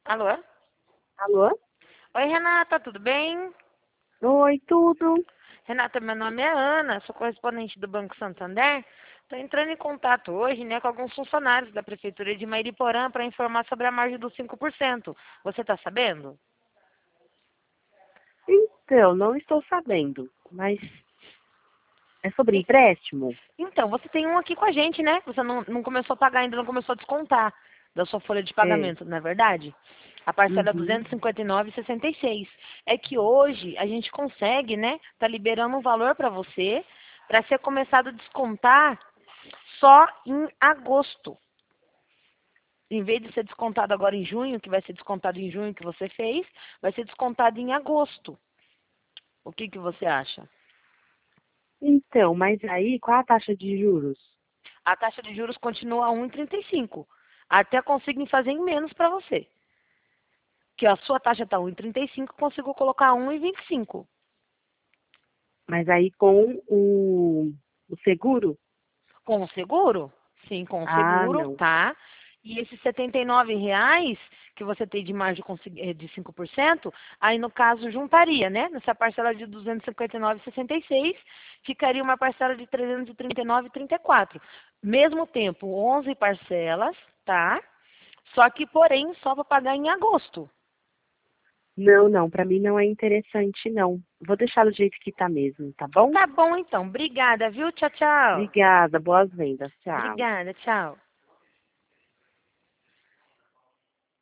Alô? Alô? Oi, Renata, tudo bem? Oi, tudo? Renata, meu nome é Ana, sou correspondente do Banco Santander. Estou entrando em contato hoje, né, com alguns funcionários da Prefeitura de Mairiporã para informar sobre a margem dos 5%. Você está sabendo? Então, não estou sabendo, mas é sobre E- empréstimo? Então, você tem um aqui com a gente, né? Você não começou a pagar ainda, não começou a descontar da sua folha de É. pagamento, não é verdade? A parcela é Uhum. 259,66. É que hoje a gente consegue, né? Tá liberando um valor para você para ser começado a descontar só em agosto. Em vez de ser descontado agora em junho, que vai ser descontado em junho que você fez, vai ser descontado em agosto. O que que você acha? Então, mas aí, qual a taxa de juros? A taxa de juros continua a 1,35. Até consigo fazer em menos para você. Que a sua taxa está 1,35, consigo colocar 1,25. Mas aí com o seguro? Com o seguro? Sim, com o Ah, seguro, não. tá? E esses R$ 79 que você tem de margem de 5%, aí no caso juntaria, né? Nessa parcela de 259,66, ficaria uma parcela de 339,34. Mesmo tempo, 11 parcelas, tá? Só que, porém, só para pagar em agosto. Não, não, para mim não é interessante, não. Vou deixar do jeito que tá mesmo, tá bom? Tá bom, então. Obrigada, viu? Tchau, tchau. Obrigada, boas vendas, tchau. Obrigada, tchau.